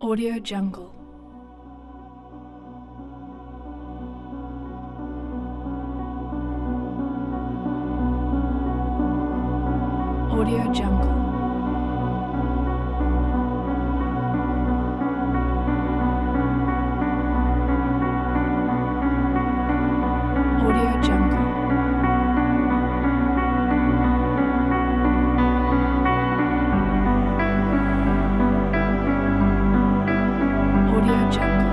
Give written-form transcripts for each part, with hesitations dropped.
Audio Jungle. Audio Jungle. Audio Jungle. Audio Jungle.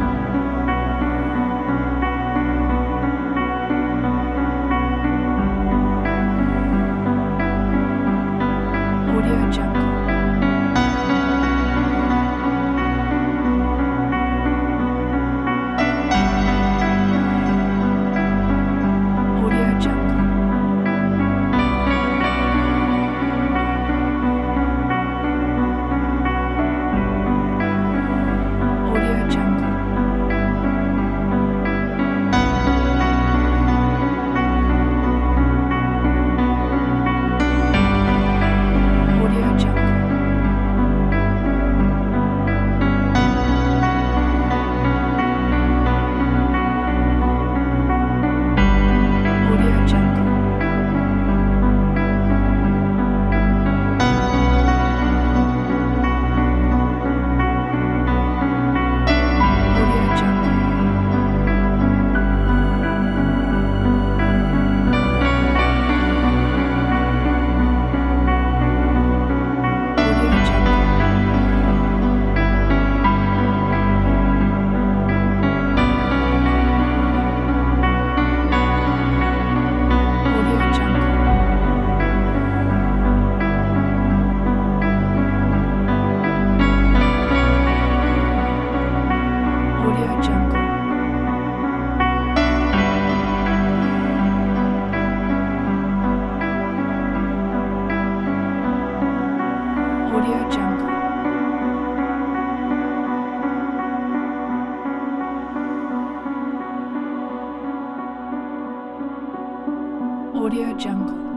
Audio Jungle. Audio Jungle. Audio Jungle. Audio Jungle. Audio Jungle. Audio Jungle. Audio Jungle. Audio Jungle. Audio Jungle. Audio Jungle. Audio Jungle.